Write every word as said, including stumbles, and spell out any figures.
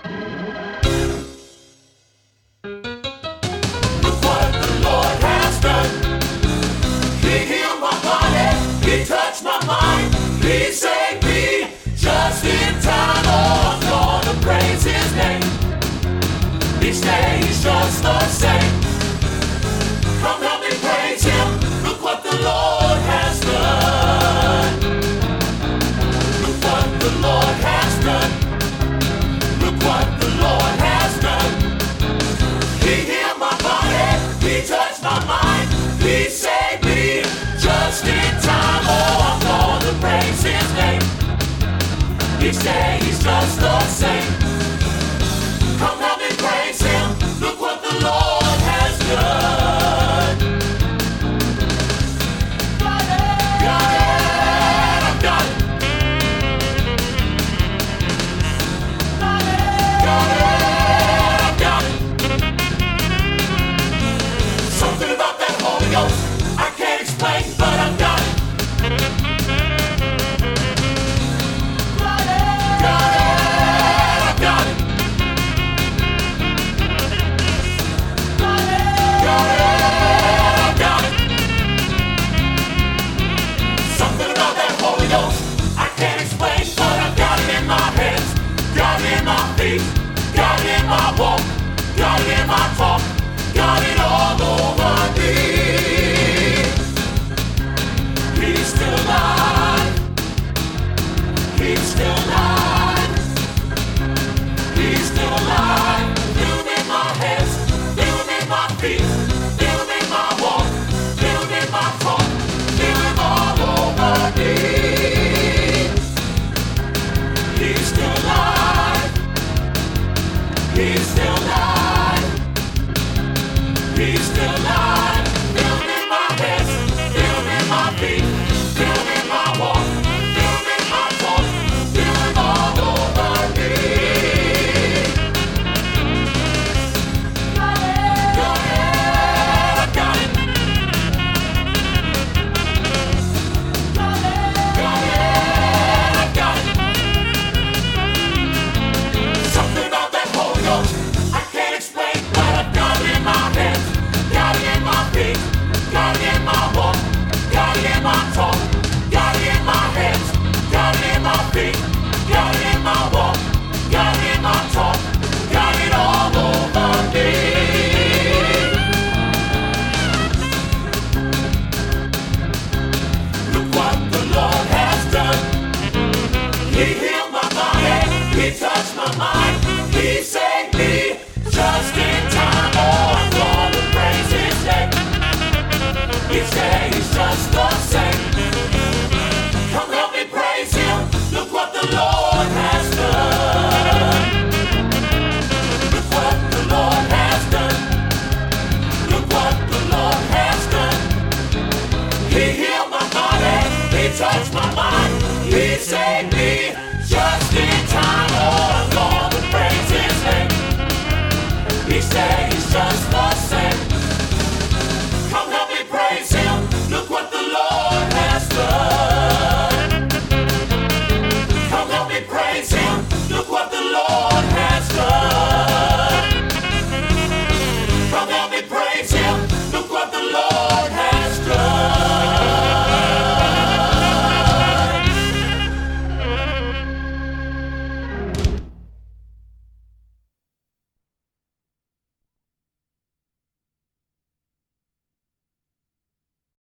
Look what the Lord has done. He healed my body, He touched my mind, He saved me just in time. Oh, I'm gonna praise His name. Each day He's just the same. Come help me praise Him. Look what the Lord has done. Look what the Lord has done. Look what the Lord has done. He healed my body, He touched my mind, He saved me just in time. Oh, I'm gonna praise His name. Each day He's just the same. Come help me praise Him. Look what the Lord has done. Got it, got it, I've got it. Got it, got it, I've got it. Something about that Holy Ghost I can't explain, but I've got it. Got it, got it, I've got it. Got it, got it, I've got it. Something about that Holy Ghost I can't explain, but I've got it in my hands, got it in my feet, got it in my walk, got it in my talk, got it all over me. He's still alive. He's still alive. He's still alive. Feel him in my hands, feel him in my feet, feel him in my walk, feel him in my talk, feel him all over me. He's still alive. He's still alive. He's still alive. Feel him in my hands, feel him in my feet, feel him in my walk, feel him in my talk, feel him all over me. Got it, got it, I got it. Got it, got it, I got it. Something about that Holy Ghost I can't explain, but I've got it in my hands, got it in my feet, got it in my walk, got it in my talk, got it in my hands, got it in my feet, got it in my walk, got it in my talk, got it all over me. Look what the Lord has done. He healed my body, He touched my mind, He said